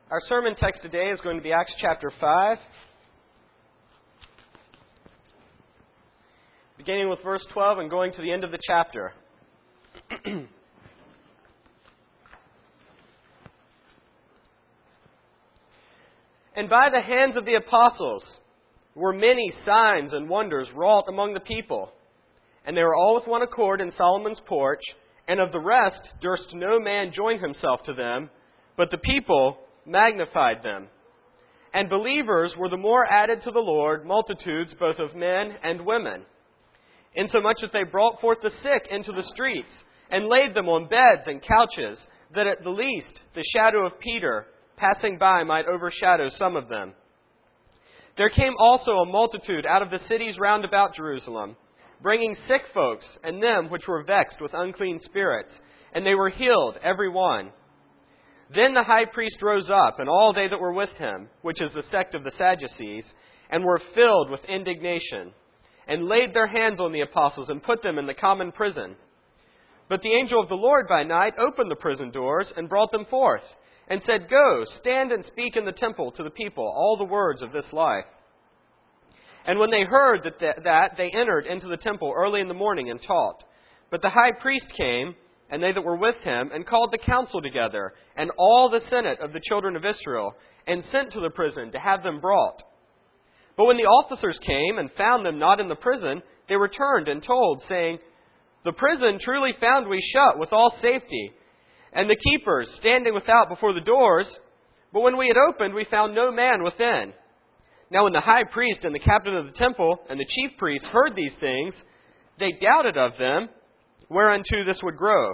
Our sermon text today is going to be Acts chapter 5, beginning with verse 12 and going to the end of the chapter. And by the hands of the apostles were many signs and wonders wrought among the people. And they were all with one accord in Solomon's porch, and of the rest durst no man join himself to them, but the people magnified them. And believers were the more added to the Lord, multitudes both of men and women, insomuch that they brought forth the sick into the streets, and laid them on beds and couches, that at the least the shadow of Peter passing by might overshadow some of them. There came also a multitude out of the cities round about Jerusalem, bringing sick folks and them which were vexed with unclean spirits, and they were healed every one. Then the high priest rose up, and all they that were with him, which is the sect of the Sadducees, and were filled with indignation, and laid their hands on the apostles, and put them in the common prison. But the angel of the Lord by night opened the prison doors, and brought them forth, and said, Go, stand and speak in the temple to the people all the words of this life. And when they heard that, they entered into the temple early in the morning and taught. But the high priest came, and they that were with him, and called the council together, and all the senate of the children of Israel, and sent to the prison to have them brought. But when the officers came and found them not in the prison, they returned and told, saying, The prison truly found we shut with all safety, and the keepers standing without before the doors. But when we had opened, we found no man within. Now when the high priest and the captain of the temple and the chief priests heard these things, they doubted of them, whereunto this would grow.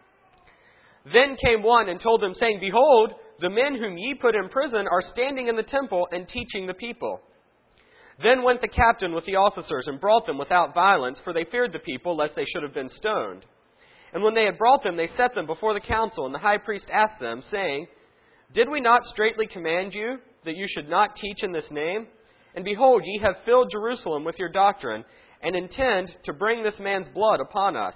Then came one and told them, saying, Behold, the men whom ye put in prison are standing in the temple and teaching the people. Then went the captain with the officers and brought them without violence, for they feared the people, lest they should have been stoned. And when they had brought them, they set them before the council, and the high priest asked them, saying, Did we not straitly command you that you should not teach in this name? And behold, ye have filled Jerusalem with your doctrine, and intend to bring this man's blood upon us.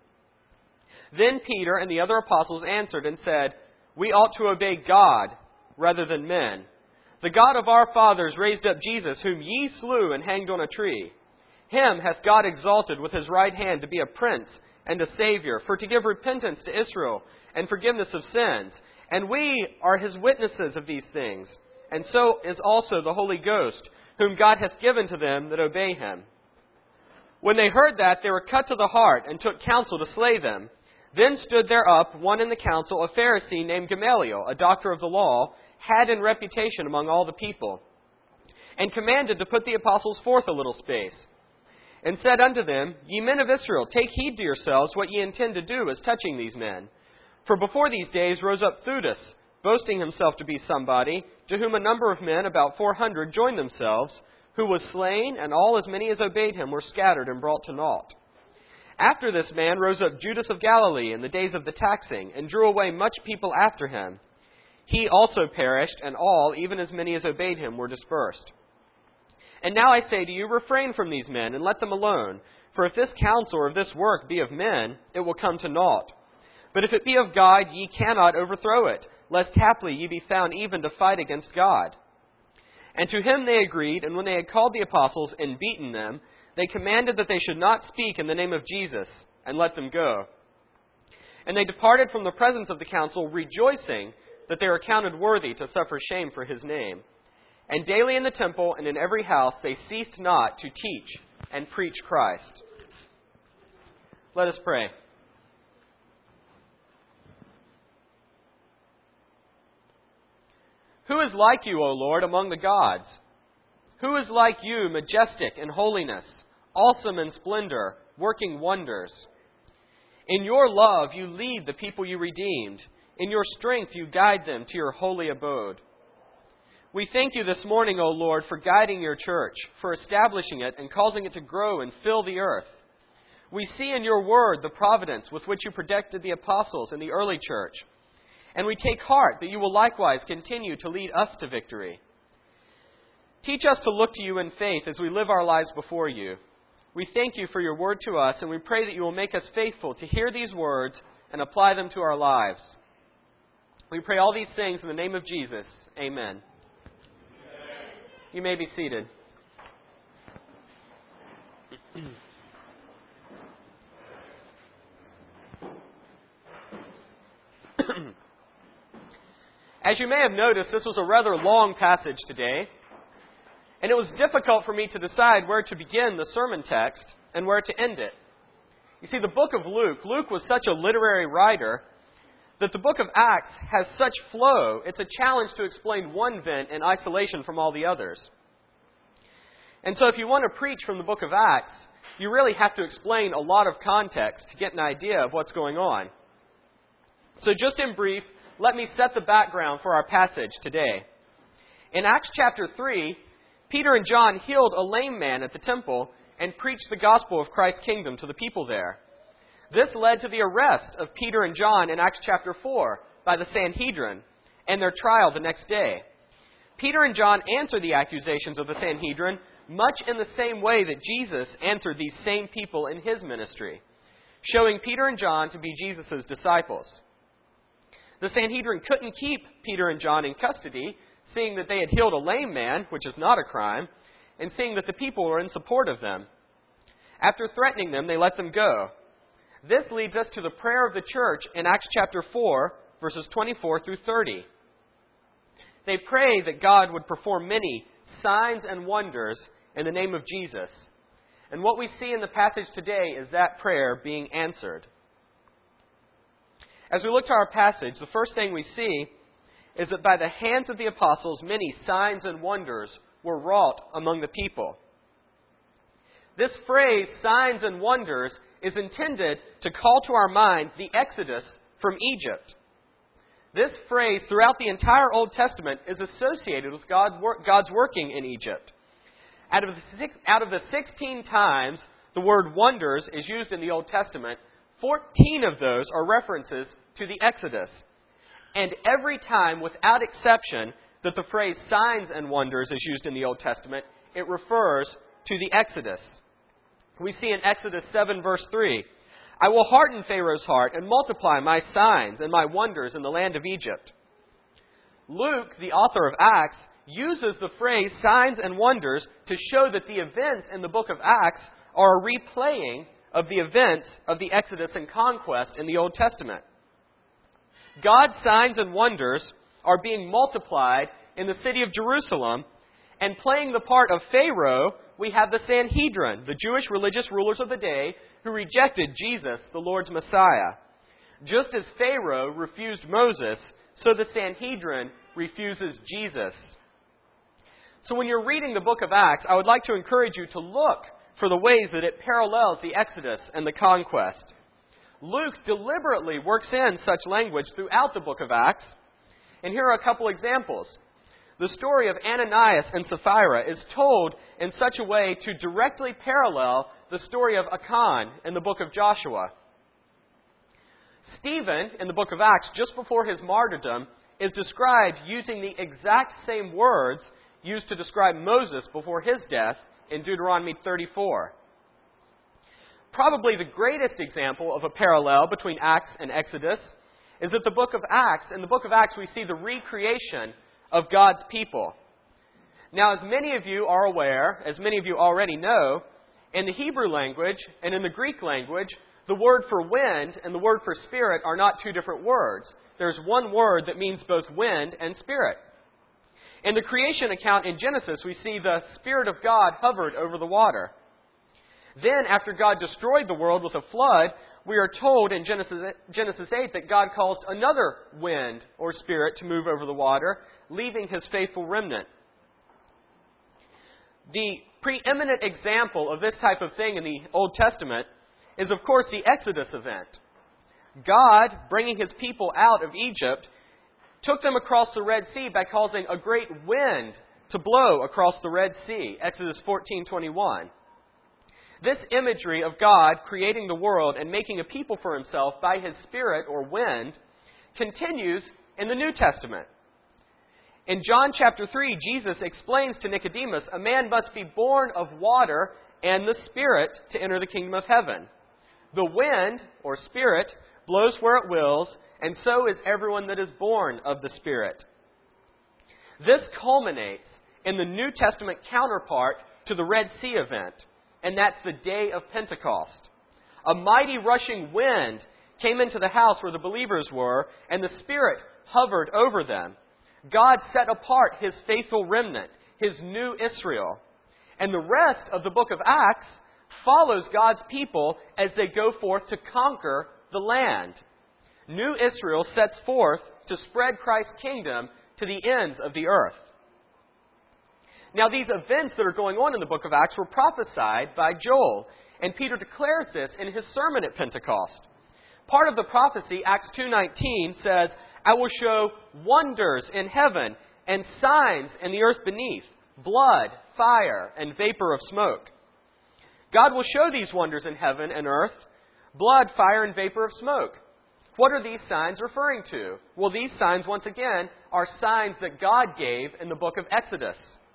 Then Peter and the other apostles answered and said, We ought to obey God rather than men. The God of our fathers raised up Jesus, whom ye slew and hanged on a tree. Him hath God exalted with his right hand to be a prince and a Savior, for to give repentance to Israel and forgiveness of sins. And we are his witnesses of these things. And so is also the Holy Ghost, whom God hath given to them that obey him. When they heard that, they were cut to the heart, and took counsel to slay them. Then stood there up one in the council, a Pharisee named Gamaliel, a doctor of the law, had in reputation among all the people, and commanded to put the apostles forth a little space, and said unto them, Ye men of Israel, take heed to yourselves what ye intend to do as touching these men. For before these days rose up Theudas, boasting himself to be somebody, to whom a number of men, about 400, joined themselves, who was slain, and all as many as obeyed him were scattered and brought to naught. After this man rose up Judas of Galilee in the days of the taxing, and drew away much people after him. He also perished, and all, even as many as obeyed him, were dispersed. And now I say to you, refrain from these men, and let them alone. For if this counsel or this work be of men, it will come to naught. But if it be of God, ye cannot overthrow it, lest haply ye be found even to fight against God. And to him they agreed, and when they had called the apostles and beaten them, they commanded that they should not speak in the name of Jesus, and let them go. And they departed from the presence of the council, rejoicing that they were counted worthy to suffer shame for his name. And daily in the temple and in every house they ceased not to teach and preach Christ. Let us pray. Who is like you, O Lord, among the gods? Who is like you, majestic in holiness, awesome in splendor, working wonders? In your love you lead the people you redeemed. In your strength you guide them to your holy abode. We thank you this morning, O Lord, for guiding your church, for establishing it and causing it to grow and fill the earth. We see in your word the providence with which you protected the apostles in the early church. And we take heart that you will likewise continue to lead us to victory. Teach us to look to you in faith as we live our lives before you. We thank you for your word to us, and we pray that you will make us faithful to hear these words and apply them to our lives. We pray all these things in the name of Jesus. Amen. You may be seated. As you may have noticed, this was a rather long passage today, and it was difficult for me to decide where to begin the sermon text and where to end it. You see, the book of Luke was such a literary writer that the book of Acts has such flow, it's a challenge to explain one event in isolation from all the others. And so if you want to preach from the book of Acts, you really have to explain a lot of context to get an idea of what's going on. So just in brief, let me set the background for our passage today. In Acts chapter 3, Peter and John healed a lame man at the temple and preached the gospel of Christ's kingdom to the people there. This led to the arrest of Peter and John in Acts chapter 4 by the Sanhedrin and their trial the next day. Peter and John answered the accusations of the Sanhedrin much in the same way that Jesus answered these same people in his ministry, showing Peter and John to be Jesus' disciples. The Sanhedrin couldn't keep Peter and John in custody, seeing that they had healed a lame man, which is not a crime, and seeing that the people were in support of them. After threatening them, they let them go. This leads us to the prayer of the church in Acts chapter 4, verses 24 through 30. They pray that God would perform many signs and wonders in the name of Jesus. And what we see in the passage today is that prayer being answered. As we look to our passage, the first thing we see is that by the hands of the apostles, many signs and wonders were wrought among the people. This phrase, signs and wonders, is intended to call to our mind the Exodus from Egypt. This phrase throughout the entire Old Testament is associated with God's working in Egypt. Out of the 16 times the word wonders is used in the Old Testament, 14 of those are references to the Exodus. And every time, without exception, that the phrase signs and wonders is used in the Old Testament, it refers to the Exodus. We see in Exodus 7, verse 3, I will harden Pharaoh's heart and multiply my signs and my wonders in the land of Egypt. Luke, the author of Acts, uses the phrase signs and wonders to show that the events in the book of Acts are a replaying of the events of the Exodus and conquest in the Old Testament. God's signs and wonders are being multiplied in the city of Jerusalem, and playing the part of Pharaoh, we have the Sanhedrin, the Jewish religious rulers of the day who rejected Jesus, the Lord's Messiah. Just as Pharaoh refused Moses, so the Sanhedrin refuses Jesus. So when you're reading the book of Acts, I would like to encourage you to look for the ways that it parallels the Exodus and the conquest. Luke deliberately works in such language throughout the book of Acts, and here are a couple examples. The story of Ananias and Sapphira is told in such a way to directly parallel the story of Achan in the book of Joshua. Stephen, in the book of Acts, just before his martyrdom, is described using the exact same words used to describe Moses before his death in Deuteronomy 34. Probably the greatest example of a parallel between Acts and Exodus is that the book of Acts, in the book of Acts we see the recreation of God's people. Now, as many of you are aware, as many of you already know, in the Hebrew language and in the Greek language, the word for wind and the word for spirit are not two different words. There's one word that means both wind and spirit. In the creation account in Genesis, we see the Spirit of God hovered over the water. Then, after God destroyed the world with a flood, we are told in Genesis 8 that God caused another wind or spirit to move over the water, leaving His faithful remnant. The preeminent example of this type of thing in the Old Testament is, of course, the Exodus event. God, bringing His people out of Egypt, took them across the Red Sea by causing a great wind to blow across the Red Sea, Exodus 14:21. This imagery of God creating the world and making a people for Himself by His Spirit or wind continues in the New Testament. In John chapter 3, Jesus explains to Nicodemus, a man must be born of water and the Spirit to enter the kingdom of heaven. The wind, or Spirit, blows where it wills, and so is everyone that is born of the Spirit. This culminates in the New Testament counterpart to the Red Sea event, and that's the day of Pentecost. A mighty rushing wind came into the house where the believers were, and the Spirit hovered over them. God set apart His faithful remnant, His new Israel. And the rest of the book of Acts follows God's people as they go forth to conquer the land. New Israel sets forth to spread Christ's kingdom to the ends of the earth. Now, these events that are going on in the book of Acts were prophesied by Joel, and Peter declares this in his sermon at Pentecost. Part of the prophecy, Acts 2:19, says, "I will show wonders in heaven and signs in the earth beneath, blood, fire, and vapor of smoke." God will show these wonders in heaven and earth, blood, fire, and vapor of smoke. What are these signs referring to? Well, these signs, once again, are signs that God gave in the book of Exodus.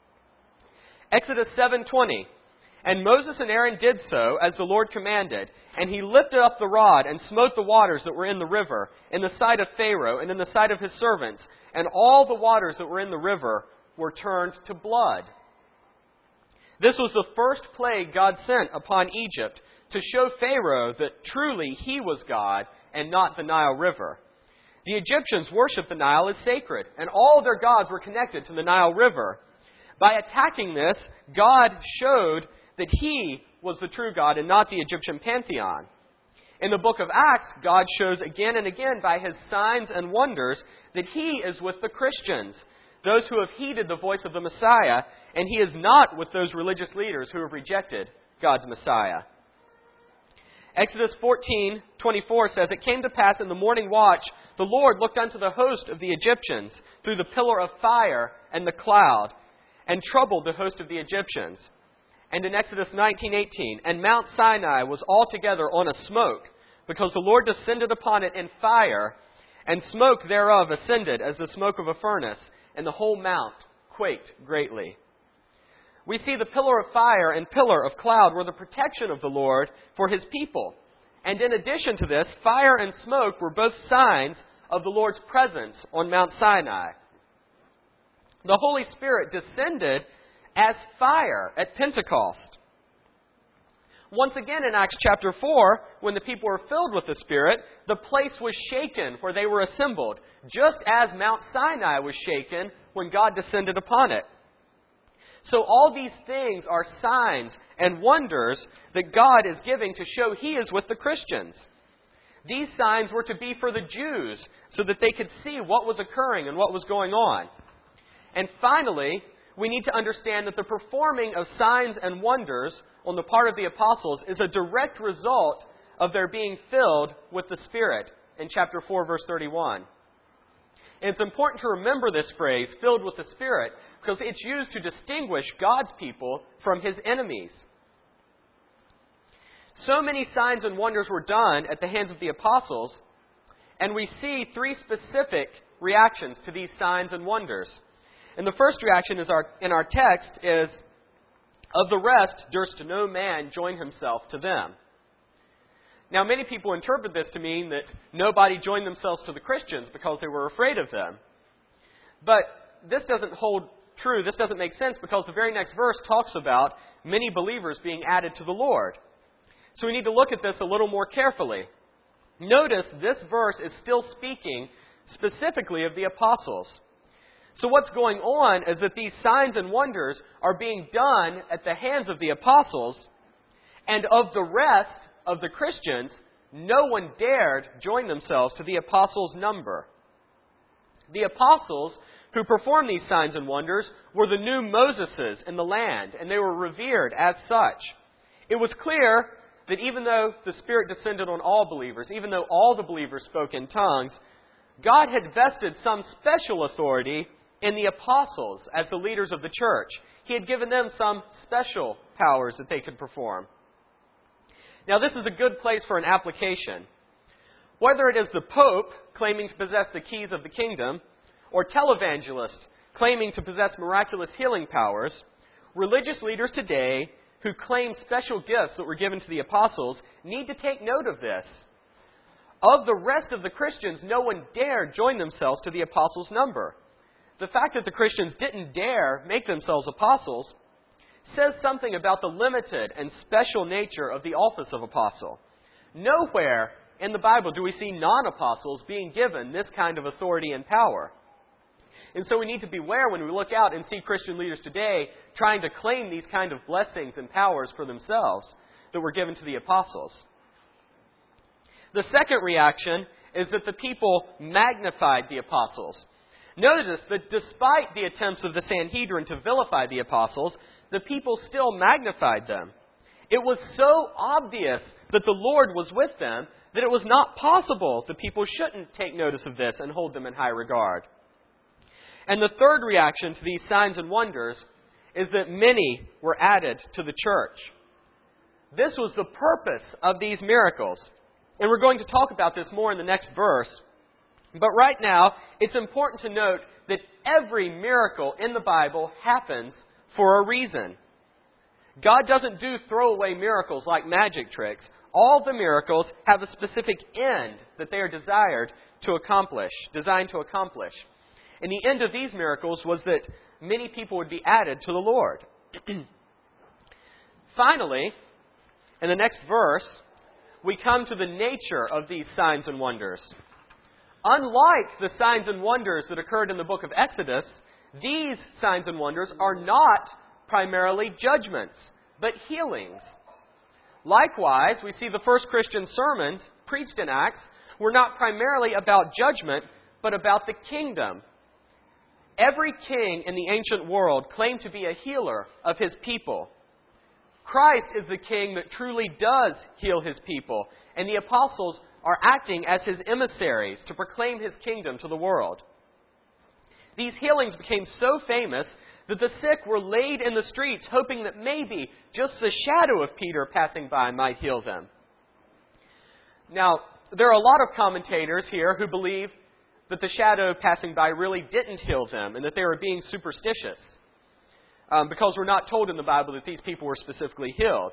Exodus 7:20, "And Moses and Aaron did so as the Lord commanded, and he lifted up the rod and smote the waters that were in the river, in the sight of Pharaoh and in the sight of his servants, and all the waters that were in the river were turned to blood." This was the first plague God sent upon Egypt to show Pharaoh that truly he was God and not the Nile River. The Egyptians worshipped the Nile as sacred, and all their gods were connected to the Nile River. By attacking this, God showed that He was the true God and not the Egyptian pantheon. In the book of Acts, God shows again and again by His signs and wonders that He is with the Christians, those who have heeded the voice of the Messiah, and He is not with those religious leaders who have rejected God's Messiah. Exodus 14:24 says, "It came to pass in the morning watch, the Lord looked unto the host of the Egyptians through the pillar of fire and the cloud, and troubled the host of the Egyptians." And in Exodus 19:18, "And Mount Sinai was altogether on a smoke, because the Lord descended upon it in fire, and smoke thereof ascended as the smoke of a furnace, and the whole mount quaked greatly." We see the pillar of fire and pillar of cloud were the protection of the Lord for His people. And in addition to this, fire and smoke were both signs of the Lord's presence on Mount Sinai. The Holy Spirit descended as fire at Pentecost. Once again in Acts chapter 4, when the people were filled with the Spirit, the place was shaken where they were assembled, just as Mount Sinai was shaken when God descended upon it. So all these things are signs and wonders that God is giving to show He is with the Christians. These signs were to be for the Jews so that they could see what was occurring and what was going on. And finally, we need to understand that the performing of signs and wonders on the part of the apostles is a direct result of their being filled with the Spirit in chapter 4, verse 31. And it's important to remember this phrase, filled with the Spirit, because it's used to distinguish God's people from His enemies. So many signs and wonders were done at the hands of the apostles, and we see three specific reactions to these signs and wonders. And the first reaction in our text is, "Of the rest durst no man join himself to them." Now, many people interpret this to mean that nobody joined themselves to the Christians because they were afraid of them. But this doesn't hold true. This doesn't make sense because the very next verse talks about many believers being added to the Lord. So we need to look at this a little more carefully. Notice this verse is still speaking specifically of the apostles. So what's going on is that these signs and wonders are being done at the hands of the apostles, and of the rest of the Christians, no one dared join themselves to the apostles' number. The apostles who performed these signs and wonders were the new Moseses in the land, and they were revered as such. It was clear that even though the Spirit descended on all believers, even though all the believers spoke in tongues, God had vested some special authority in the apostles as the leaders of the church. He had given them some special powers that they could perform. Now, this is a good place for an application. Whether it is the Pope claiming to possess the keys of the kingdom, or televangelists claiming to possess miraculous healing powers, religious leaders today who claim special gifts that were given to the apostles need to take note of this. Of the rest of the Christians, no one dared join themselves to the apostles' number. The fact that the Christians didn't dare make themselves apostles says something about the limited and special nature of the office of apostle. Nowhere in the Bible do we see non-apostles being given this kind of authority and power. And so we need to beware when we look out and see Christian leaders today trying to claim these kind of blessings and powers for themselves that were given to the apostles. The second reaction is that the people magnified the apostles. Notice that despite the attempts of the Sanhedrin to vilify the apostles, the people still magnified them. It was so obvious that the Lord was with them that it was not possible that people shouldn't take notice of this and hold them in high regard. And the third reaction to these signs and wonders is that many were added to the church. This was the purpose of these miracles. And we're going to talk about this more in the next verse. But right now, it's important to note that every miracle in the Bible happens for a reason. God doesn't do throwaway miracles like magic tricks. All the miracles have a specific end that they are designed to accomplish. And the end of these miracles was that many people would be added to the Lord. Finally, in the next verse, we come to the nature of these signs and wonders. Unlike the signs and wonders that occurred in the book of Exodus, these signs and wonders are not primarily judgments, but healings. Likewise, we see the first Christian sermons preached in Acts were not primarily about judgment, but about the kingdom. Every king in the ancient world claimed to be a healer of his people. Christ is the king that truly does heal his people, and the apostles are acting as his emissaries to proclaim his kingdom to the world. These healings became so famous that the sick were laid in the streets, hoping that maybe just the shadow of Peter passing by might heal them. Now, there are a lot of commentators here who believe that the shadow passing by really didn't heal them and that they were being superstitious, because we're not told in the Bible that these people were specifically healed.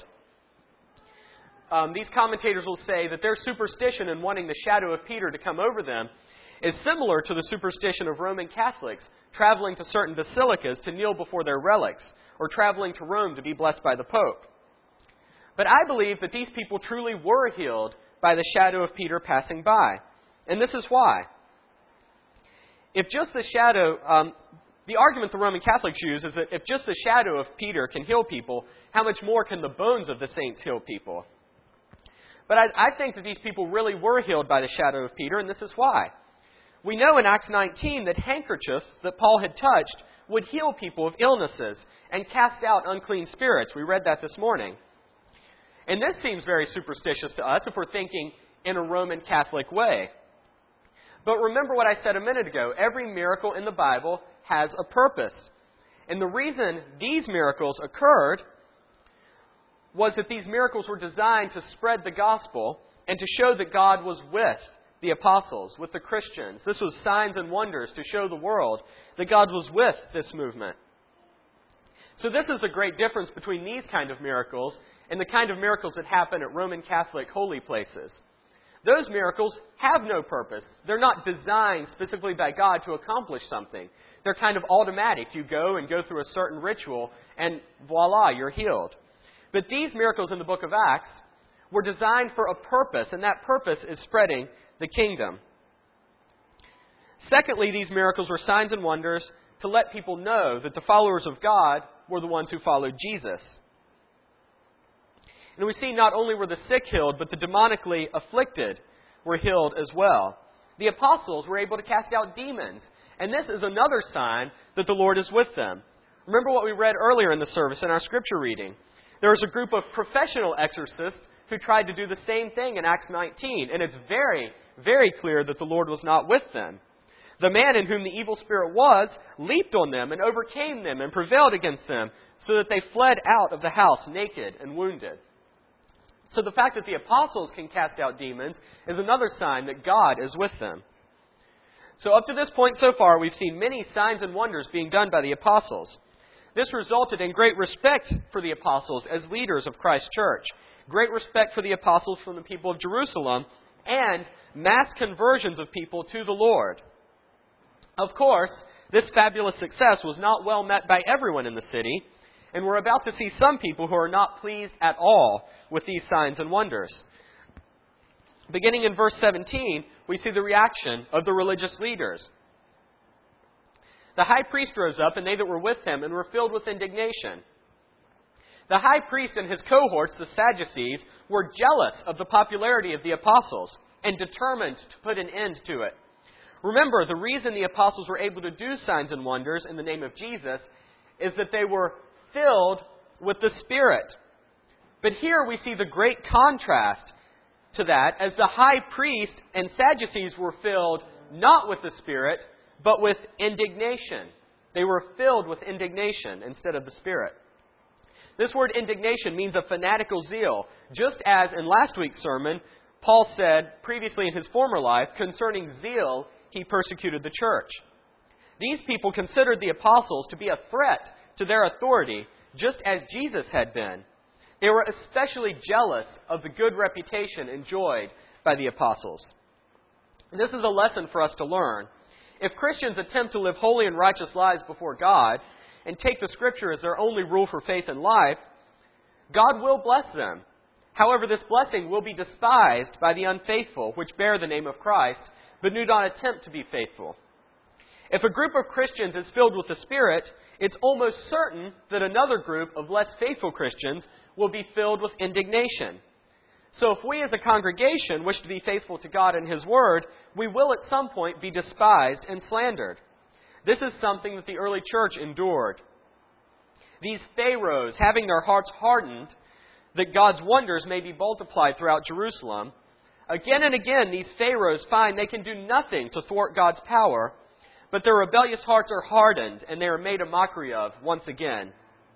These commentators will say that their superstition in wanting the shadow of Peter to come over them is similar to the superstition of Roman Catholics traveling to certain basilicas to kneel before their relics, or traveling to Rome to be blessed by the Pope. But I believe that these people truly were healed by the shadow of Peter passing by. And this is why. If just the shadow, the argument the Roman Catholics use is that if just the shadow of Peter can heal people, how much more can the bones of the saints heal people? But I think that these people really were healed by the shadow of Peter, and this is why. We know in Acts 19 that handkerchiefs that Paul had touched would heal people of illnesses and cast out unclean spirits. We read that this morning. And this seems very superstitious to us if we're thinking in a Roman Catholic way. But remember what I said a minute ago. Every miracle in the Bible has a purpose. And the reason these miracles occurred was that these miracles were designed to spread the gospel and to show that God was with the apostles, with the Christians. This was signs and wonders to show the world that God was with this movement. So this is the great difference between these kind of miracles and the kind of miracles that happen at Roman Catholic holy places. Those miracles have no purpose. They're not designed specifically by God to accomplish something. They're kind of automatic. You go and go through a certain ritual and voila, you're healed. But these miracles in the book of Acts were designed for a purpose, and that purpose is spreading the kingdom. Secondly, these miracles were signs and wonders to let people know that the followers of God were the ones who followed Jesus. And we see not only were the sick healed, but the demonically afflicted were healed as well. The apostles were able to cast out demons, and this is another sign that the Lord is with them. Remember what we read earlier in the service in our scripture reading. There was a group of professional exorcists who tried to do the same thing in Acts 19, and it's very, very clear that the Lord was not with them. The man in whom the evil spirit was leaped on them and overcame them and prevailed against them, so that they fled out of the house naked and wounded. So the fact that the apostles can cast out demons is another sign that God is with them. So up to this point so far, we've seen many signs and wonders being done by the apostles. This resulted in great respect for the apostles as leaders of Christ's church, great respect for the apostles from the people of Jerusalem, and mass conversions of people to the Lord. Of course, this fabulous success was not well met by everyone in the city, and we're about to see some people who are not pleased at all with these signs and wonders. Beginning in verse 17, we see the reaction of the religious leaders. The high priest rose up, and they that were with him, and were filled with indignation. The high priest and his cohorts, the Sadducees, were jealous of the popularity of the apostles and determined to put an end to it. Remember, the reason the apostles were able to do signs and wonders in the name of Jesus is that they were filled with the Spirit. But here we see the great contrast to that, as the high priest and Sadducees were filled not with the Spirit, but with indignation. They were filled with indignation instead of the Spirit. This word indignation means a fanatical zeal, just as in last week's sermon, Paul said previously in his former life, concerning zeal, he persecuted the church. These people considered the apostles to be a threat to their authority, just as Jesus had been. They were especially jealous of the good reputation enjoyed by the apostles. This is a lesson for us to learn. If Christians attempt to live holy and righteous lives before God and take the Scripture as their only rule for faith and life, God will bless them. However, this blessing will be despised by the unfaithful, which bear the name of Christ, but do not attempt to be faithful. If a group of Christians is filled with the Spirit, it's almost certain that another group of less faithful Christians will be filled with indignation. So if we as a congregation wish to be faithful to God and His Word, we will at some point be despised and slandered. This is something that the early church endured. These Pharaohs, having their hearts hardened, that God's wonders may be multiplied throughout Jerusalem, again and again these Pharaohs find they can do nothing to thwart God's power, but their rebellious hearts are hardened and they are made a mockery of once again.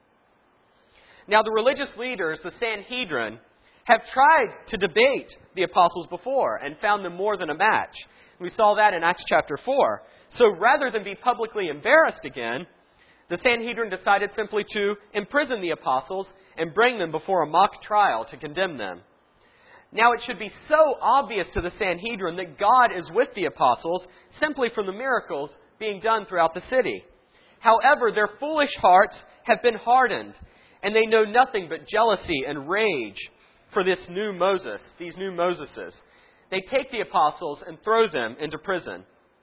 Now the religious leaders, the Sanhedrin, have tried to debate the apostles before and found them more than a match. We saw that in Acts chapter 4. So rather than be publicly embarrassed again, the Sanhedrin decided simply to imprison the apostles and bring them before a mock trial to condemn them. Now it should be so obvious to the Sanhedrin that God is with the apostles simply from the miracles being done throughout the city. However, their foolish hearts have been hardened, and they know nothing but jealousy and rage for this new Moses, these new Moseses. They take the apostles and throw them into prison.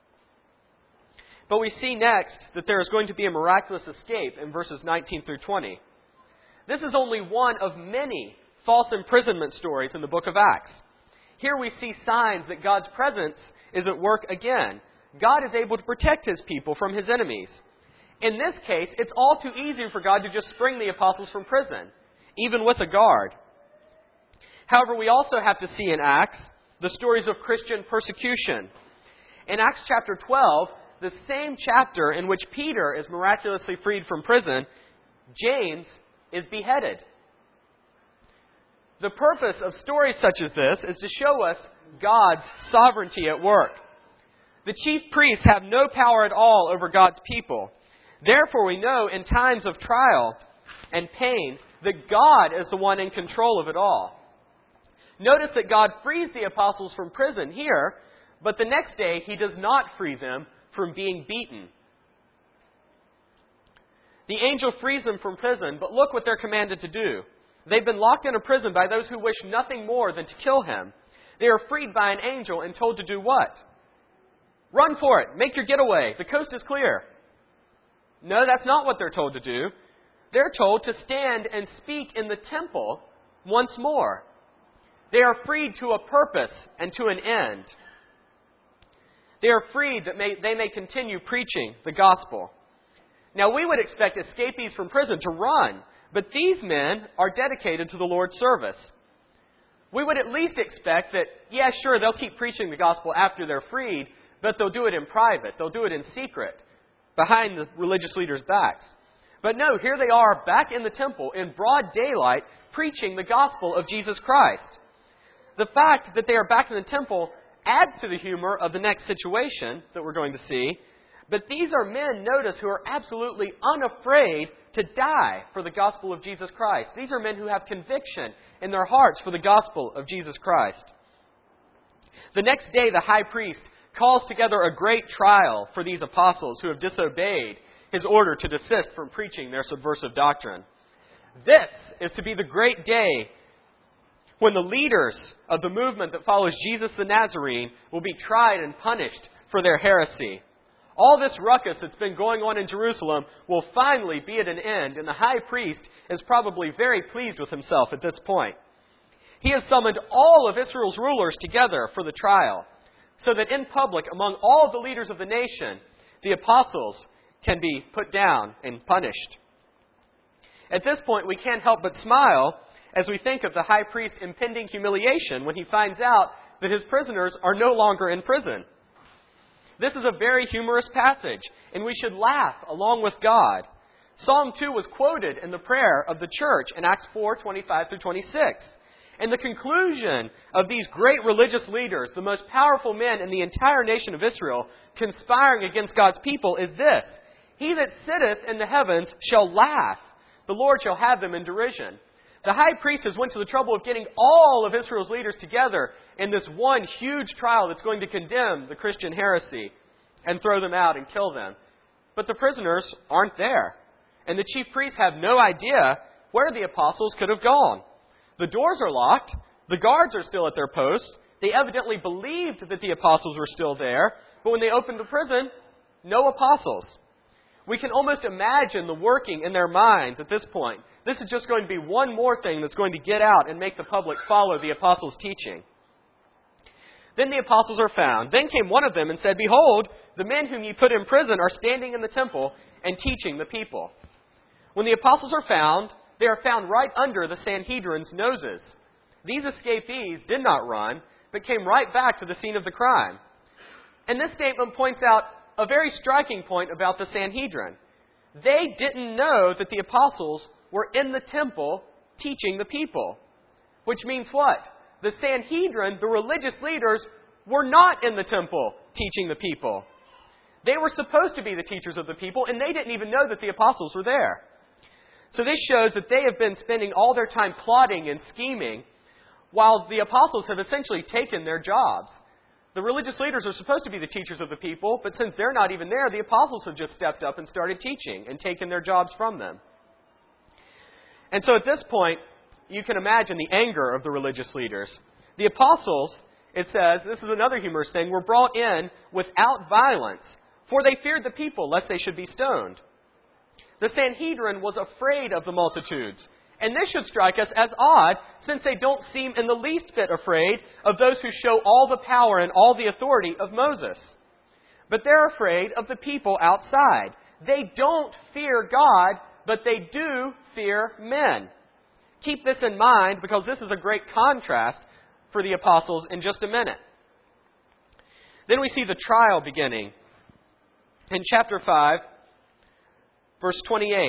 But we see next that there is going to be a miraculous escape in verses 19 through 20. This is only one of many false imprisonment stories in the book of Acts. Here we see signs that God's presence is at work again. God is able to protect His people from His enemies. In this case, it's all too easy for God to just spring the apostles from prison, even with a guard. However, we also have to see in Acts the stories of Christian persecution. In Acts chapter 12, the same chapter in which Peter is miraculously freed from prison, James is beheaded. The purpose of stories such as this is to show us God's sovereignty at work. The chief priests have no power at all over God's people. Therefore, we know in times of trial and pain that God is the one in control of it all. Notice that God frees the apostles from prison here, but the next day He does not free them from being beaten. The angel frees them from prison, but look what they're commanded to do. They've been locked in a prison by those who wish nothing more than to kill him. They are freed by an angel and told to do what? Run for it. Make your getaway. The coast is clear. No, that's not what they're told to do. They're told to stand and speak in the temple once more. They are freed to a purpose and to an end. They are freed that they may continue preaching the gospel. Now, we would expect escapees from prison to run, but these men are dedicated to the Lord's service. We would at least expect that, yeah, sure, they'll keep preaching the gospel after they're freed, but they'll do it in private. They'll do it in secret, behind the religious leaders' backs. But no, here they are back in the temple in broad daylight, preaching the gospel of Jesus Christ. The fact that they are back in the temple adds to the humor of the next situation that we're going to see. But these are men, notice, who are absolutely unafraid to die for the gospel of Jesus Christ. These are men who have conviction in their hearts for the gospel of Jesus Christ. The next day, the high priest calls together a great trial for these apostles who have disobeyed his order to desist from preaching their subversive doctrine. This is to be the great day when the leaders of the movement that follows Jesus the Nazarene will be tried and punished for their heresy. All this ruckus that's been going on in Jerusalem will finally be at an end, and the high priest is probably very pleased with himself at this point. He has summoned all of Israel's rulers together for the trial, so that in public, among all the leaders of the nation, the apostles can be put down and punished. At this point, we can't help but smile as we think of the high priest's impending humiliation when he finds out that his prisoners are no longer in prison. This is a very humorous passage, and we should laugh along with God. Psalm 2 was quoted in the prayer of the church in Acts 4:25 through 26. And the conclusion of these great religious leaders, the most powerful men in the entire nation of Israel, conspiring against God's people, is this: He that sitteth in the heavens shall laugh. The Lord shall have them in derision. The high priest has went to the trouble of getting all of Israel's leaders together in this one huge trial that's going to condemn the Christian heresy and throw them out and kill them. But the prisoners aren't there. And the chief priests have no idea where the apostles could have gone. The doors are locked. The guards are still at their posts. They evidently believed that the apostles were still there. But when they opened the prison, no apostles. We can almost imagine the working in their minds at this point. This is just going to be one more thing that's going to get out and make the public follow the apostles' teaching. Then the apostles are found. Then came one of them and said, Behold, the men whom ye put in prison are standing in the temple and teaching the people. When the apostles are found, they are found right under the Sanhedrin's noses. These escapees did not run, but came right back to the scene of the crime. And this statement points out a very striking point about the Sanhedrin. They didn't know that the apostles were in the temple teaching the people. Which means what? The Sanhedrin, the religious leaders, were not in the temple teaching the people. They were supposed to be the teachers of the people, and they didn't even know that the apostles were there. So this shows that they have been spending all their time plotting and scheming, while the apostles have essentially taken their jobs. The religious leaders are supposed to be the teachers of the people, but since they're not even there, the apostles have just stepped up and started teaching and taken their jobs from them. And so at this point, you can imagine the anger of the religious leaders. The apostles, it says, this is another humorous thing, were brought in without violence, for they feared the people, lest they should be stoned. The Sanhedrin was afraid of the multitudes. And this should strike us as odd, since they don't seem in the least bit afraid of those who show all the power and all the authority of Moses. But they're afraid of the people outside. They don't fear God, but they do fear men. Keep this in mind, because this is a great contrast for the apostles in just a minute. Then we see the trial beginning. In chapter 5, verse 28.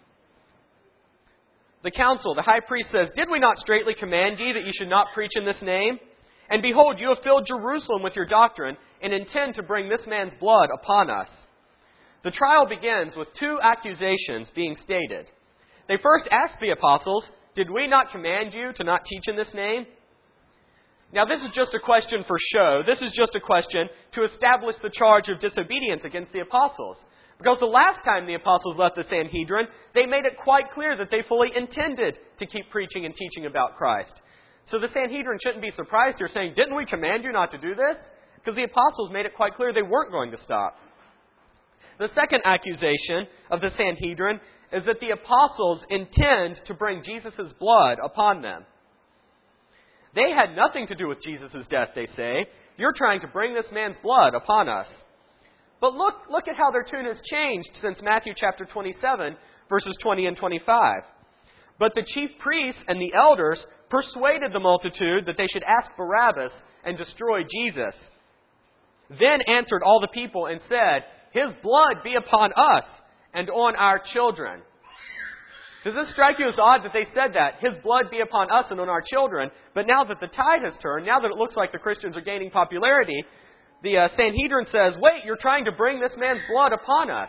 The council, the high priest says, Did we not straitly command ye that ye should not preach in this name? And behold, you have filled Jerusalem with your doctrine, and intend to bring this man's blood upon us. The trial begins with two accusations being stated. They first ask the apostles, Did we not command you to not teach in this name? Now this is just a question for show. This is just a question to establish the charge of disobedience against the apostles. Because the last time the apostles left the Sanhedrin, they made it quite clear that they fully intended to keep preaching and teaching about Christ. So the Sanhedrin shouldn't be surprised here saying, Didn't we command you not to do this? Because the apostles made it quite clear they weren't going to stop. The second accusation of the Sanhedrin is that the apostles intend to bring Jesus' blood upon them. They had nothing to do with Jesus' death, they say. You're trying to bring this man's blood upon us. But look at how their tune has changed since Matthew chapter 27, verses 20 and 25. But the chief priests and the elders persuaded the multitude that they should ask Barabbas and destroy Jesus. Then answered all the people and said, His blood be upon us and on our children. Does this strike you as odd that they said that? His blood be upon us and on our children. But now that the tide has turned, now that it looks like the Christians are gaining popularity, the Sanhedrin says, Wait, you're trying to bring this man's blood upon us.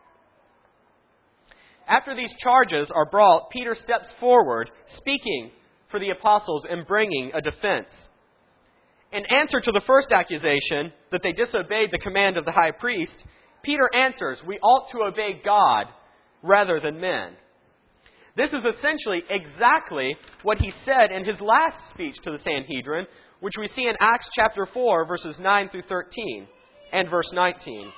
After these charges are brought, Peter steps forward, speaking for the apostles and bringing a defense. In answer to the first accusation, that they disobeyed the command of the high priest, Peter answers, we ought to obey God rather than men. This is essentially exactly what he said in his last speech to the Sanhedrin, which we see in Acts chapter 4, verses 9 through 13, and verse 19.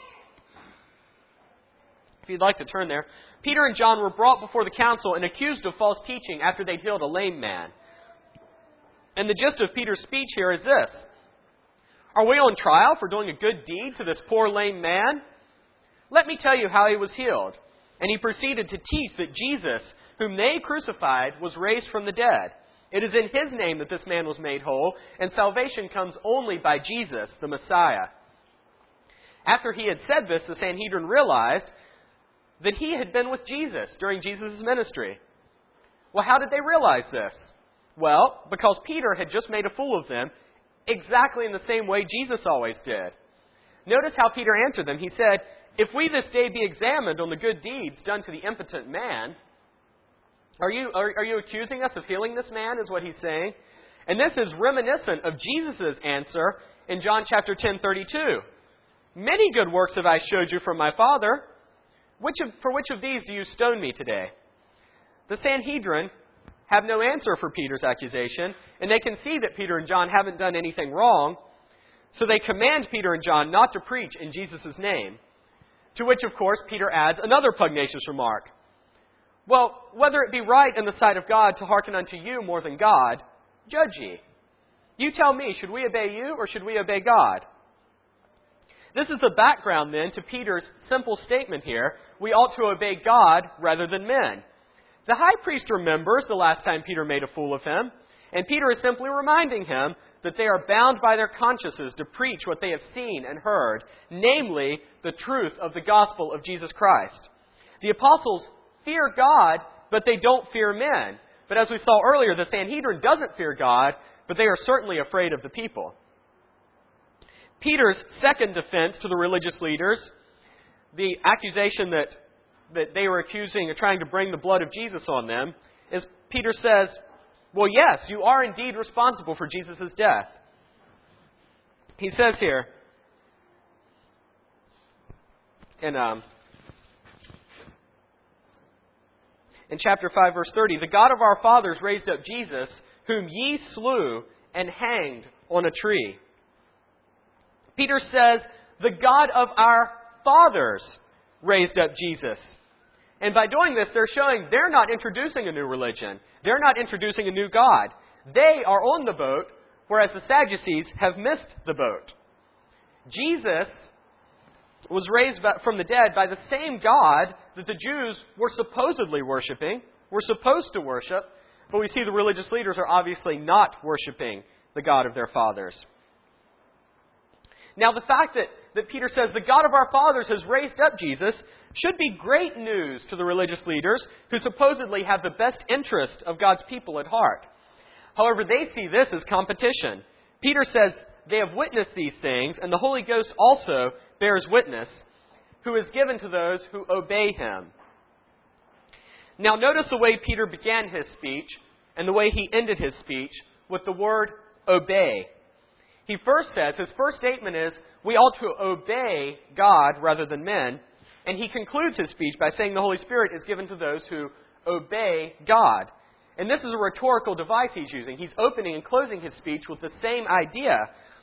If you'd like to turn there. Peter and John were brought before the council and accused of false teaching after they'd healed a lame man. And the gist of Peter's speech here is this. Are we on trial for doing a good deed to this poor lame man? Let me tell you how he was healed. And he proceeded to teach that Jesus, whom they crucified, was raised from the dead. It is in his name that this man was made whole, and salvation comes only by Jesus, the Messiah. After he had said this, the Sanhedrin realized that he had been with Jesus during Jesus' ministry. Well, how did they realize this? Well, because Peter had just made a fool of them exactly in the same way Jesus always did. Notice how Peter answered them. He said, if we this day be examined on the good deeds done to the impotent man, are you accusing us of healing this man, is what he's saying? And this is reminiscent of Jesus' answer in John chapter 10:32. Many good works have I showed you from my Father. For which of these do you stone me today? The Sanhedrin have no answer for Peter's accusation, and they can see that Peter and John haven't done anything wrong, so they command Peter and John not to preach in Jesus' name. To which, of course, Peter adds another pugnacious remark. Well, whether it be right in the sight of God to hearken unto you more than God, judge ye. You tell me, should we obey you or should we obey God? This is the background then to Peter's simple statement here. We ought to obey God rather than men. The high priest remembers the last time Peter made a fool of him, and Peter is simply reminding him that they are bound by their consciences to preach what they have seen and heard, namely the truth of the gospel of Jesus Christ. The apostles fear God, but they don't fear men. But as we saw earlier, the Sanhedrin doesn't fear God, but they are certainly afraid of the people. Peter's second defense to the religious leaders, the accusation that they were accusing or trying to bring the blood of Jesus on them, is Peter says, well, yes, you are indeed responsible for Jesus' death. He says here in chapter 5, verse 30, the God of our fathers raised up Jesus, whom ye slew and hanged on a tree. Peter says, the God of our fathers raised up Jesus. And by doing this, they're showing they're not introducing a new religion. They're not introducing a new God. They are on the boat, whereas the Sadducees have missed the boat. Jesus was raised from the dead by the same God that the Jews were supposedly worshiping, were supposed to worship, but we see the religious leaders are obviously not worshiping the God of their fathers. Now, the fact that Peter says the God of our fathers has raised up Jesus should be great news to the religious leaders who supposedly have the best interest of God's people at heart. However, they see this as competition. Peter says they have witnessed these things, and the Holy Ghost also bears witness, who is given to those who obey him. Now, notice the way Peter began his speech and the way he ended his speech with the word obey. He first says, his first statement is, we ought to obey God rather than men. And he concludes his speech by saying the Holy Spirit is given to those who obey God. And this is a rhetorical device he's using. He's opening and closing his speech with the same idea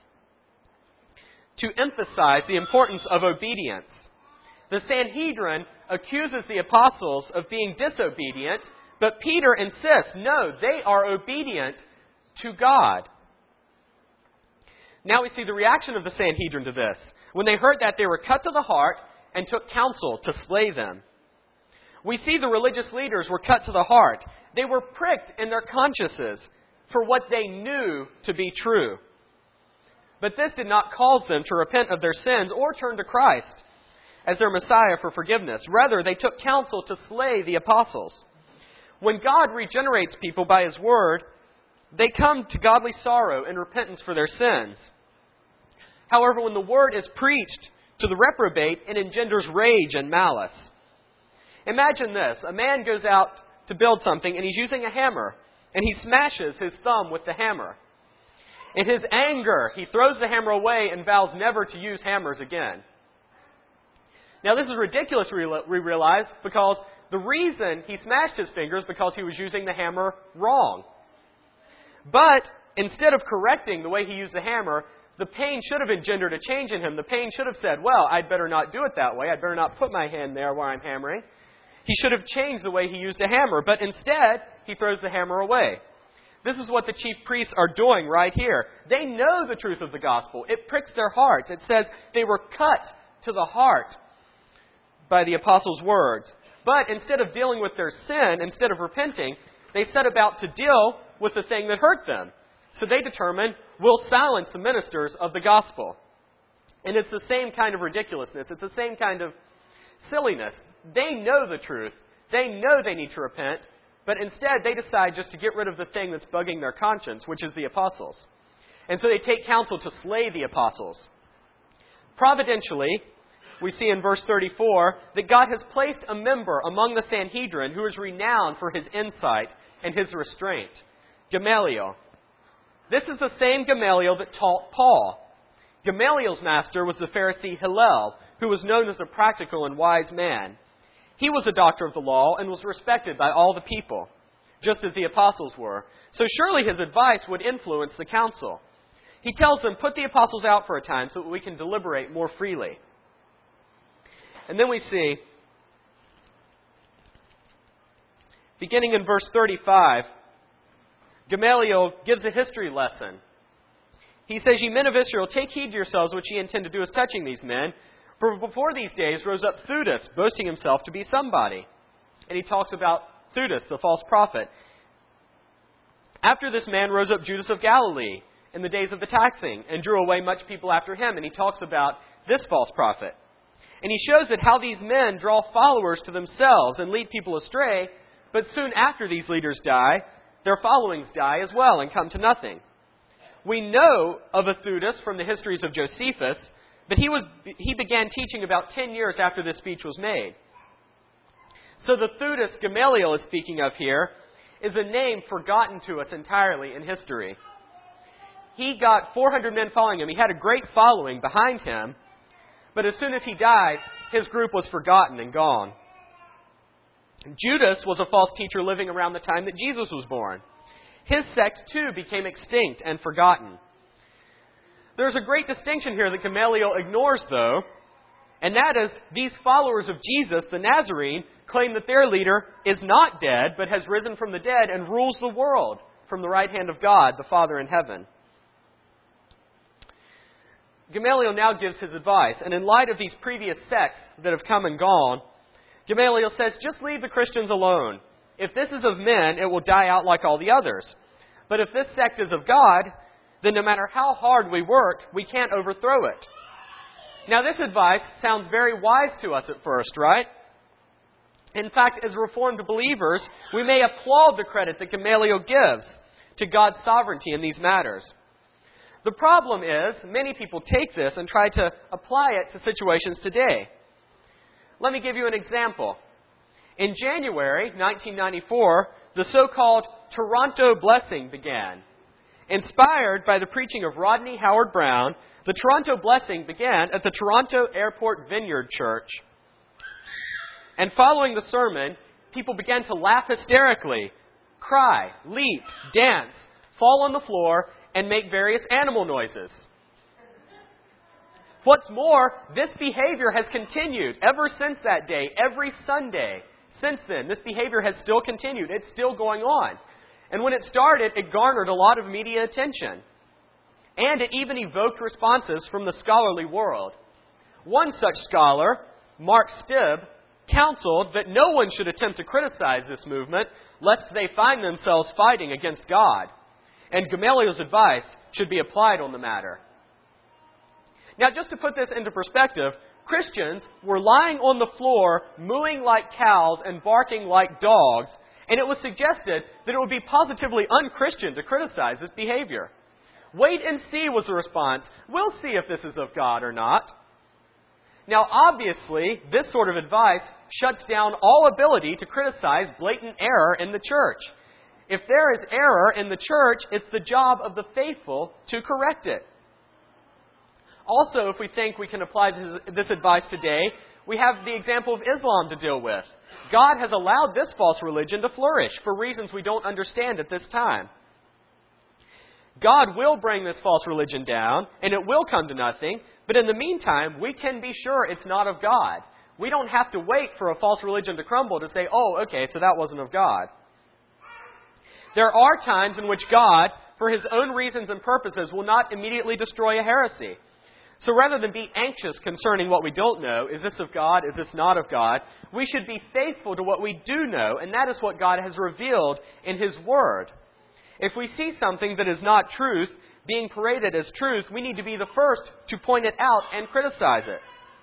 to emphasize the importance of obedience. The Sanhedrin accuses the apostles of being disobedient, but Peter insists, no, they are obedient to God. Now we see the reaction of the Sanhedrin to this. When they heard that, they were cut to the heart and took counsel to slay them. We see the religious leaders were cut to the heart. They were pricked in their consciences for what they knew to be true. But this did not cause them to repent of their sins or turn to Christ as their Messiah for forgiveness. Rather, they took counsel to slay the apostles. When God regenerates people by His Word, they come to godly sorrow and repentance for their sins. However, when the Word is preached to the reprobate, it engenders rage and malice. Imagine this. A man goes out to build something and he's using a hammer, and he smashes his thumb with the hammer. In his anger, he throws the hammer away and vows never to use hammers again. Now, this is ridiculous, we realize, because the reason he smashed his fingers because he was using the hammer wrong. But instead of correcting the way he used the hammer, the pain should have engendered a change in him. The pain should have said, well, I'd better not do it that way. I'd better not put my hand there where I'm hammering. He should have changed the way he used a hammer. But instead, he throws the hammer away. This is what the chief priests are doing right here. They know the truth of the gospel. It pricks their hearts. It says they were cut to the heart by the apostles' words. But instead of dealing with their sin, instead of repenting, they set about to deal with the thing that hurt them. So they determined, we'll silence the ministers of the gospel. And it's the same kind of ridiculousness. It's the same kind of silliness. They know the truth. They know they need to repent. But instead, they decide just to get rid of the thing that's bugging their conscience, which is the apostles. And so they take counsel to slay the apostles. Providentially, we see in verse 34 that God has placed a member among the Sanhedrin who is renowned for his insight and his restraint, Gamaliel. This is the same Gamaliel that taught Paul. Gamaliel's master was the Pharisee Hillel, who was known as a practical and wise man. He was a doctor of the law and was respected by all the people, just as the apostles were. So surely his advice would influence the council. He tells them, put the apostles out for a time so that we can deliberate more freely. And then we see, beginning in verse 35, Gamaliel gives a history lesson. He says, "Ye men of Israel, take heed to yourselves what ye intend to do as touching these men. For before these days rose up Theudas, boasting himself to be somebody." And he talks about Theudas, the false prophet. "After this man rose up Judas of Galilee in the days of the taxing, and drew away much people after him." And he talks about this false prophet. And he shows that how these men draw followers to themselves and lead people astray, but soon after these leaders die, their followings die as well and come to nothing. We know of a Theudas from the histories of Josephus, but he began teaching about 10 years after this speech was made. So the Theudas Gamaliel is speaking of here is a name forgotten to us entirely in history. He got 400 men following him. He had a great following behind him, but as soon as he died, his group was forgotten and gone. Judas was a false teacher living around the time that Jesus was born. His sect, too, became extinct and forgotten. There's a great distinction here that Gamaliel ignores, though, and that is these followers of Jesus, the Nazarene, claim that their leader is not dead, but has risen from the dead and rules the world from the right hand of God, the Father in heaven. Gamaliel now gives his advice, and in light of these previous sects that have come and gone, Gamaliel says, just leave the Christians alone. If this is of men, it will die out like all the others. But if this sect is of God, then no matter how hard we work, we can't overthrow it. Now, this advice sounds very wise to us at first, right? In fact, as Reformed believers, we may applaud the credit that Gamaliel gives to God's sovereignty in these matters. The problem is, many people take this and try to apply it to situations today. Let me give you an example. In January 1994, the so-called Toronto Blessing began. Inspired by the preaching of Rodney Howard Brown, the Toronto Blessing began at the Toronto Airport Vineyard Church. And following the sermon, people began to laugh hysterically, cry, leap, dance, fall on the floor, and make various animal noises. What's more, this behavior has continued ever since that day, every Sunday. Since then, this behavior has still continued. It's still going on. And when it started, it garnered a lot of media attention. And it even evoked responses from the scholarly world. One such scholar, Mark Stibb, counseled that no one should attempt to criticize this movement lest they find themselves fighting against God. And Gamaliel's advice should be applied on the matter. Now, just to put this into perspective, Christians were lying on the floor, mooing like cows and barking like dogs, and it was suggested that it would be positively unchristian to criticize this behavior. Wait and see was the response. We'll see if this is of God or not. Now, obviously, this sort of advice shuts down all ability to criticize blatant error in the church. If there is error in the church, it's the job of the faithful to correct it. Also, if we think we can apply this advice today, we have the example of Islam to deal with. God has allowed this false religion to flourish for reasons we don't understand at this time. God will bring this false religion down, and it will come to nothing, but in the meantime, we can be sure it's not of God. We don't have to wait for a false religion to crumble to say, oh, okay, so that wasn't of God. There are times in which God, for His own reasons and purposes, will not immediately destroy a heresy. So rather than be anxious concerning what we don't know, is this of God, is this not of God, we should be faithful to what we do know, and that is what God has revealed in His Word. If we see something that is not truth being paraded as truth, we need to be the first to point it out and criticize it.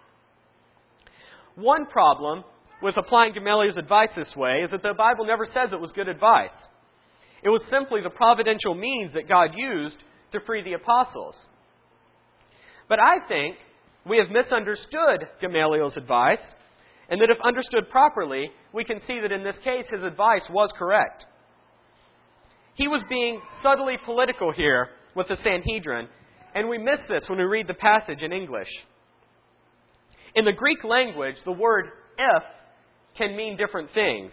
One problem with applying Gamaliel's advice this way is that the Bible never says it was good advice. It was simply the providential means that God used to free the apostles. But I think we have misunderstood Gamaliel's advice, and that if understood properly, we can see that in this case his advice was correct. He was being subtly political here with the Sanhedrin, and we miss this when we read the passage in English. In the Greek language, the word if can mean different things,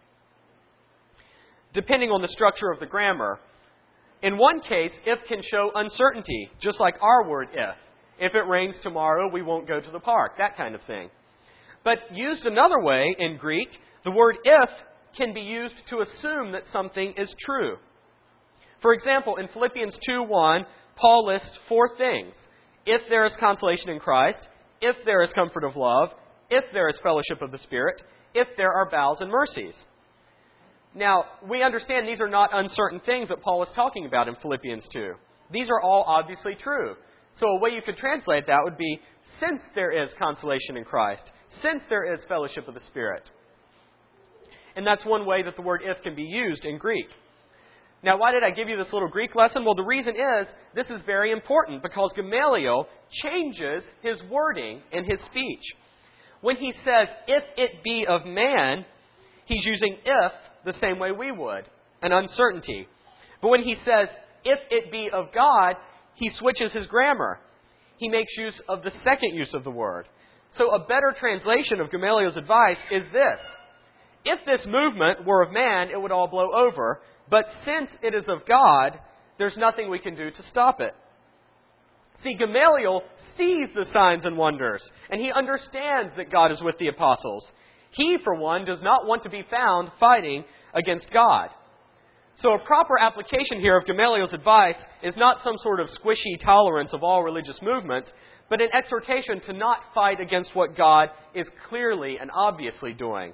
depending on the structure of the grammar. In one case, if can show uncertainty, just like our word if. If it rains tomorrow, we won't go to the park, that kind of thing. But used another way in Greek, the word if can be used to assume that something is true. For example, in Philippians 2:1, Paul lists 4 things. If there is consolation in Christ, if there is comfort of love, if there is fellowship of the Spirit, if there are bowels and mercies. Now, we understand these are not uncertain things that Paul was talking about in Philippians 2. These are all obviously true. So a way you could translate that would be, since there is consolation in Christ, since there is fellowship of the Spirit. And that's one way that the word if can be used in Greek. Now, why did I give you this little Greek lesson? Well, the reason is, this is very important because Gamaliel changes his wording in his speech. When he says, if it be of man, he's using if the same way we would, an uncertainty. But when he says, if it be of God, he switches his grammar. He makes use of the second use of the word. So a better translation of Gamaliel's advice is this. If this movement were of man, it would all blow over. But since it is of God, there's nothing we can do to stop it. See, Gamaliel sees the signs and wonders, and he understands that God is with the apostles. He, for one, does not want to be found fighting against God. So a proper application here of Gamaliel's advice is not some sort of squishy tolerance of all religious movements, but an exhortation to not fight against what God is clearly and obviously doing.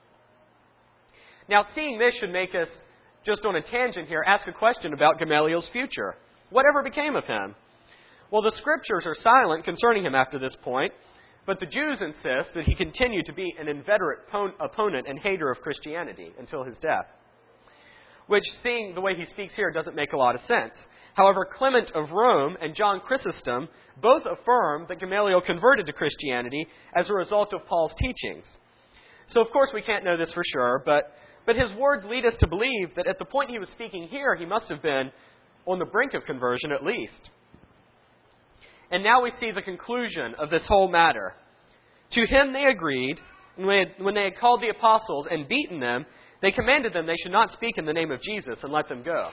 Now, seeing this should make us, just on a tangent here, ask a question about Gamaliel's future. Whatever became of him? Well, the Scriptures are silent concerning him after this point, but the Jews insist that he continued to be an inveterate opponent and hater of Christianity until his death. Which, seeing the way he speaks here, doesn't make a lot of sense. However, Clement of Rome and John Chrysostom both affirm that Gamaliel converted to Christianity as a result of Paul's teachings. So, of course, we can't know this for sure, but his words lead us to believe that at the point he was speaking here, he must have been on the brink of conversion at least. And now we see the conclusion of this whole matter. To him they agreed, and when they had called the apostles and beaten them, they commanded them they should not speak in the name of Jesus and let them go.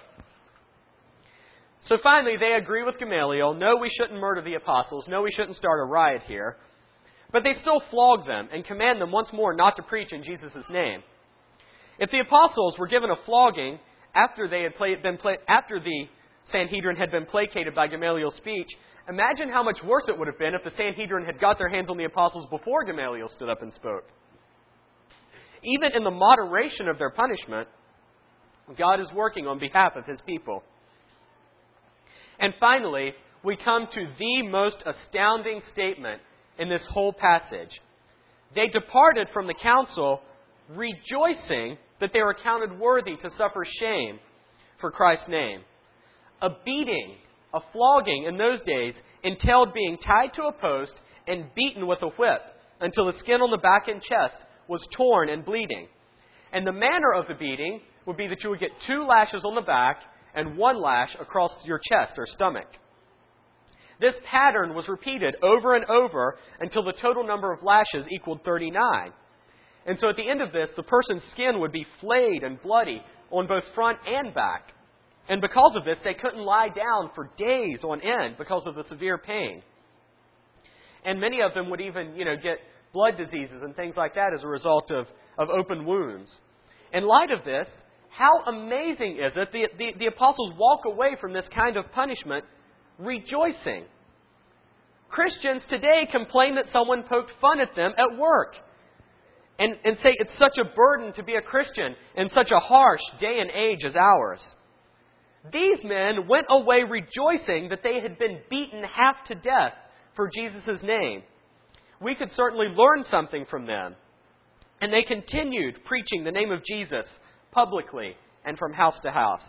So finally, they agree with Gamaliel, no, we shouldn't murder the apostles, no, we shouldn't start a riot here. But they still flog them and command them once more not to preach in Jesus' name. If the apostles were given a flogging after the Sanhedrin had been placated by Gamaliel's speech, imagine how much worse it would have been if the Sanhedrin had got their hands on the apostles before Gamaliel stood up and spoke. Even in the moderation of their punishment, God is working on behalf of His people. And finally, we come to the most astounding statement in this whole passage. They departed from the council rejoicing that they were counted worthy to suffer shame for Christ's name. A beating, a flogging in those days entailed being tied to a post and beaten with a whip until the skin on the back and chest was torn and bleeding. And the manner of the beating would be that you would get 2 lashes on the back and 1 lash across your chest or stomach. This pattern was repeated over and over until the total number of lashes equaled 39. And so at the end of this, the person's skin would be flayed and bloody on both front and back. And because of this, they couldn't lie down for days on end because of the severe pain. And many of them would even, get blood diseases and things like that as a result of open wounds. In light of this, how amazing is it the apostles walk away from this kind of punishment rejoicing. Christians today complain that someone poked fun at them at work and say it's such a burden to be a Christian in such a harsh day and age as ours. These men went away rejoicing that they had been beaten half to death for Jesus' name. We could certainly learn something from them. And they continued preaching the name of Jesus publicly and from house to house.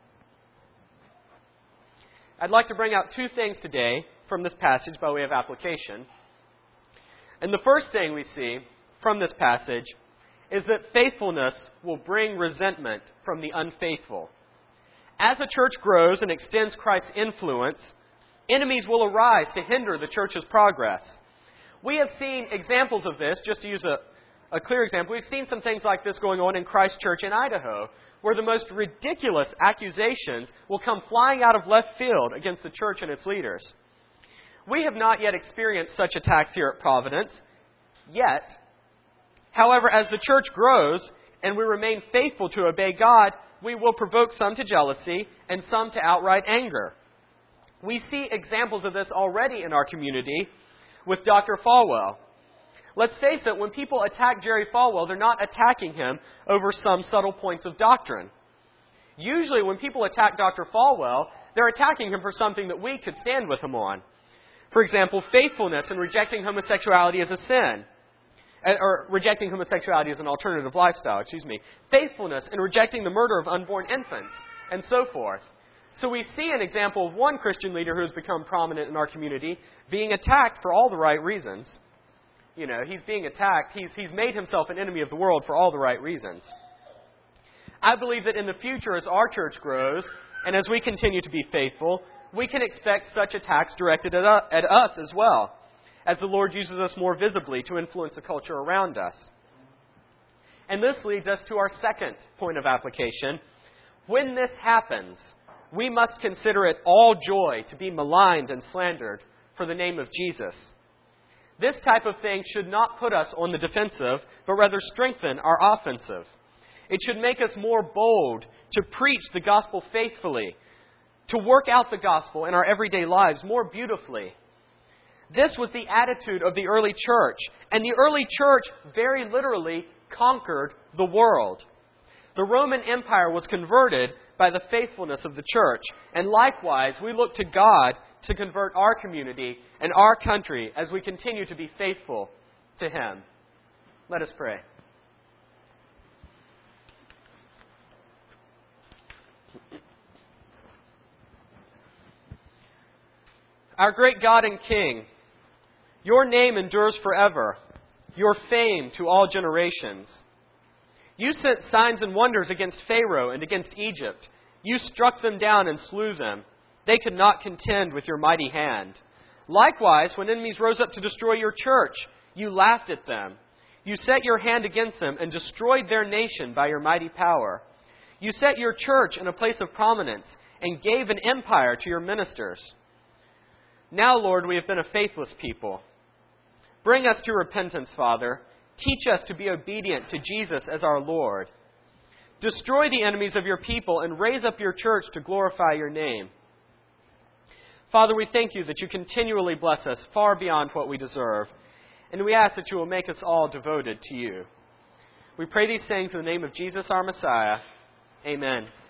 I'd like to bring out 2 things today from this passage by way of application. And the first thing we see from this passage is that faithfulness will bring resentment from the unfaithful. As the church grows and extends Christ's influence, enemies will arise to hinder the church's progress. We have seen examples of this, just to use a clear example. We've seen some things like this going on in Christ Church in Idaho, where the most ridiculous accusations will come flying out of left field against the church and its leaders. We have not yet experienced such attacks here at Providence, yet. However, as the church grows and we remain faithful to obey God, we will provoke some to jealousy and some to outright anger. We see examples of this already in our community with Dr. Falwell. Let's face it, when people attack Jerry Falwell, they're not attacking him over some subtle points of doctrine. Usually when people attack Dr. Falwell, they're attacking him for something that we could stand with him on. For example, faithfulness and rejecting homosexuality as a sin. Or rejecting homosexuality as an alternative lifestyle, Faithfulness and rejecting the murder of unborn infants, and so forth. So we see an example of one Christian leader who has become prominent in our community being attacked for all the right reasons. He's being attacked. He's made himself an enemy of the world for all the right reasons. I believe that in the future, as our church grows, and as we continue to be faithful, we can expect such attacks directed at us as well, as the Lord uses us more visibly to influence the culture around us. And this leads us to our second point of application. When this happens, we must consider it all joy to be maligned and slandered for the name of Jesus. This type of thing should not put us on the defensive, but rather strengthen our offensive. It should make us more bold to preach the gospel faithfully, to work out the gospel in our everyday lives more beautifully. This was the attitude of the early church, and the early church very literally conquered the world. The Roman Empire was converted by the faithfulness of the church, and likewise we look to God to convert our community and our country as we continue to be faithful to Him. Let us pray. Our great God and King, your name endures forever, your fame to all generations. You sent signs and wonders against Pharaoh and against Egypt. You struck them down and slew them. They could not contend with your mighty hand. Likewise, when enemies rose up to destroy your church, you laughed at them. You set your hand against them and destroyed their nation by your mighty power. You set your church in a place of prominence and gave an empire to your ministers. Now, Lord, we have been a faithless people. Bring us to repentance, Father. Teach us to be obedient to Jesus as our Lord. Destroy the enemies of your people and raise up your church to glorify your name. Father, we thank you that you continually bless us far beyond what we deserve, and we ask that you will make us all devoted to you. We pray these things in the name of Jesus, our Messiah. Amen.